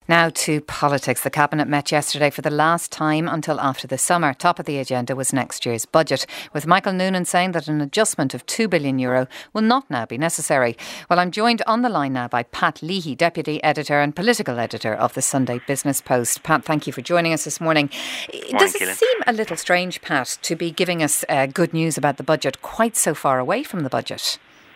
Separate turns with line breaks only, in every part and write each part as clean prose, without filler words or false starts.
Now to politics. The Cabinet met yesterday for the last time until after the summer. Top of the agenda was next year's budget, with Michael Noonan saying that an adjustment of €2 billion will not now be necessary. Well, I'm joined on the line now by Pat Leahy, Deputy Editor and Political Editor of the Sunday Business Post. Pat, thank you for joining us this morning. Does it seem a little strange, Pat, to be giving us good news about the budget quite so far away from the budget?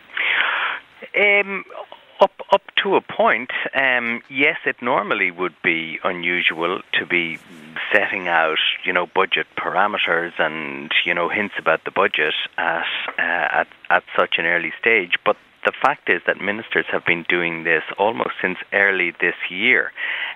Up to a point, yes, it normally would be unusual to be setting out, budget parameters and, hints about the budget at such an early stage. But the fact is that ministers have been doing this almost since early this year.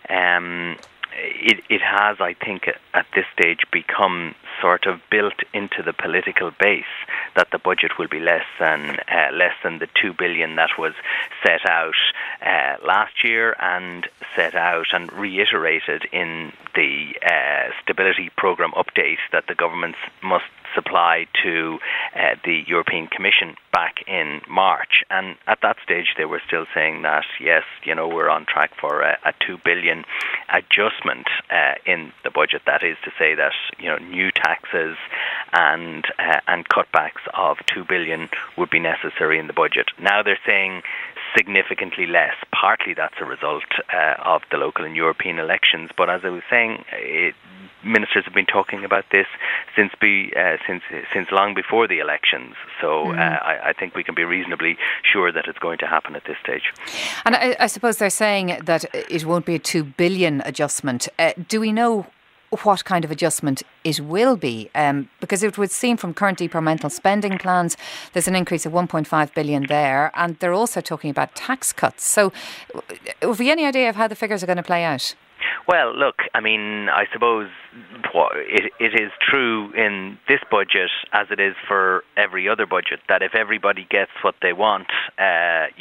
It has, I think, at this stage become sort of built into the political base that the budget will be less than the $2 billion that was set out last year and set out and reiterated in the stability programme update that the governments must supply to the European Commission back in March. And at that stage they were still saying that, yes, we're on track for a $2 billion adjustment in the budget. That is to say that, new taxes and cutbacks of $2 billion would be necessary in the budget. Now they're saying significantly less. Partly that's a result of the local and European elections. But as I was saying, ministers have been talking about this since long before the elections. So I think we can be reasonably sure that it's going to happen at this stage.
And I suppose they're saying that it won't be a $2 billion adjustment. Do we know what kind of adjustment it will be? Because it would seem from current departmental spending plans, there's an increase of $1.5 billion there, and they're also talking about tax cuts. So have we any idea of how the figures are going to play out?
Well, look, I suppose it is true in this budget, as it is for every other budget, that if everybody gets what they want, the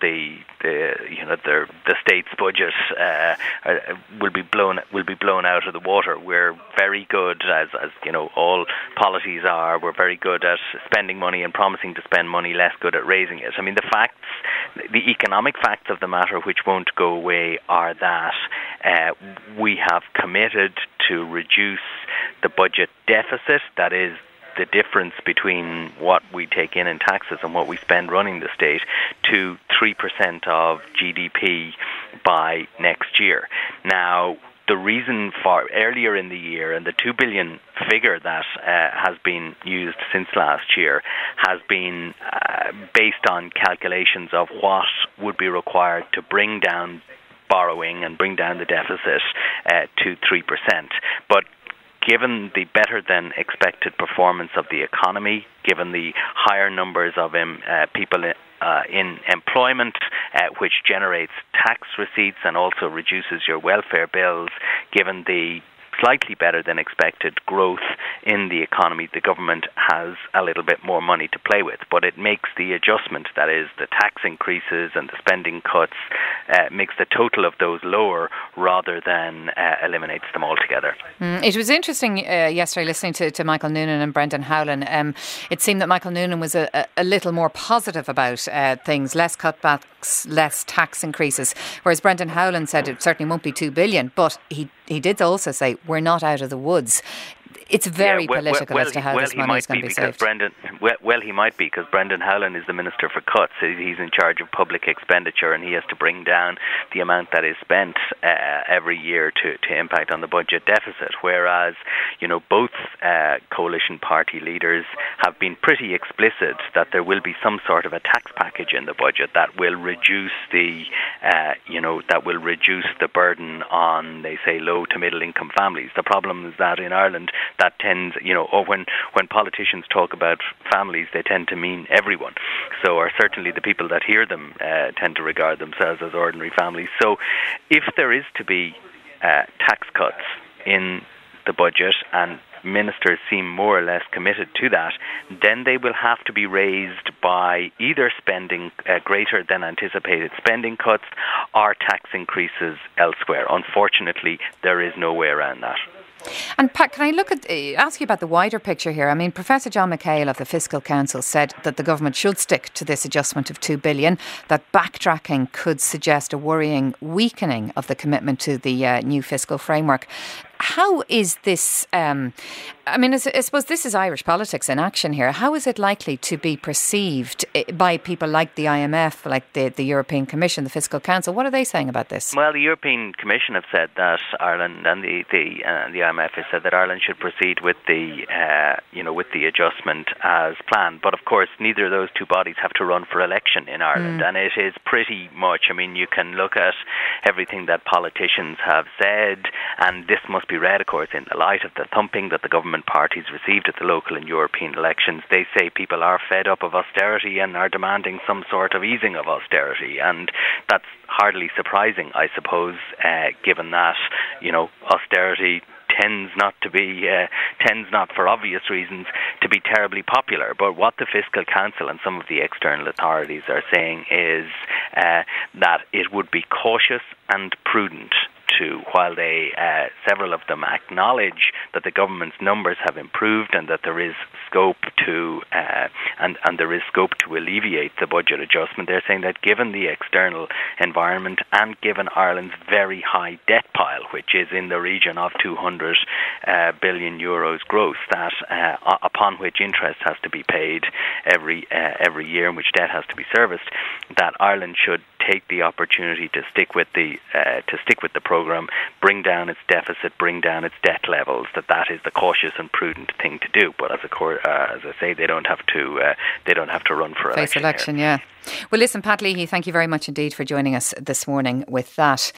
state's budget will be blown out of the water. We're very good, as all policies are. We're very good at spending money and promising to spend money, less good at raising it. The economic facts of the matter, which won't go away, are that we have committed to reduce the budget deficit, that is the difference between what we take in taxes and what we spend running the state, to 3% of GDP by next year. Now, the reason for earlier in the year, and the $2 billion figure that has been used since last year, has been based on calculations of what would be required to bring down borrowing and bring down the deficit to 3%. But given the better than expected performance of the economy, given the higher numbers of people in employment, which generates tax receipts and also reduces your welfare bills, given the slightly better than expected growth in the economy, the government has a little bit more money to play with. But it makes the adjustment, that is the tax increases and the spending cuts, makes the total of those lower rather than eliminates them altogether.
It was interesting yesterday listening to Michael Noonan and Brendan Howlin. It seemed that Michael Noonan was a little more positive about things, less cutbacks, less tax increases, whereas Brendan Howlin said it certainly won't be $2 billion, but he did also say we're not out of the woods. It's very political as to how this money is going to be saved.
He might be, because Brendan Howlin is the Minister for Cuts. He's in charge of public expenditure, and he has to bring down the amount that is spent every year to impact on the budget deficit. Whereas, both coalition party leaders have been pretty explicit that there will be some sort of a tax package in the budget that will reduce the burden on, they say, low to middle income families. The problem is that in Ireland, that tends, or when politicians talk about families, they tend to mean everyone. So, or certainly the people that hear them tend to regard themselves as ordinary families. So, if there is to be tax cuts in the budget, and ministers seem more or less committed to that, then they will have to be raised by either spending greater than anticipated spending cuts or tax increases elsewhere. Unfortunately, there is no way around that.
And Pat, can I ask you about the wider picture here? I mean, Professor John McHale of the Fiscal Council said that the government should stick to this adjustment of $2 billion, that backtracking could suggest a worrying weakening of the commitment to the new fiscal framework. How is this, I suppose this is Irish politics in action here. How is it likely to be perceived by people like the IMF, like the European Commission, the Fiscal Council? What are they saying about this?
Well, the European Commission have said that Ireland and the IMF have said that Ireland should proceed with the adjustment as planned. But of course, neither of those two bodies have to run for election in Ireland, and it is pretty much. I mean, you can look at everything that politicians have said, and this must be read, of course, in the light of the thumping that the government parties received at the local and European elections. They say people are fed up of austerity and are demanding some sort of easing of austerity, and that's hardly surprising, I suppose, given that, austerity tends not for obvious reasons to be terribly popular. But what the Fiscal Council and some of the external authorities are saying is that it would be cautious and prudent to, while several of them acknowledge that the government's numbers have improved and that there is scope to and there is scope to alleviate the budget adjustment, they're saying that given the external environment and given Ireland's very high debt pile, which is in the region of 200 billion euros gross, that upon which interest has to be paid every year, in which debt has to be serviced, that Ireland should take the opportunity to stick with the programme, bring down its deficit, bring down its debt levels. That is the cautious and prudent thing to do. But as I say, they don't have to run for
election. Yeah. Well, listen, Pat Leahy, thank you very much indeed for joining us this morning with that.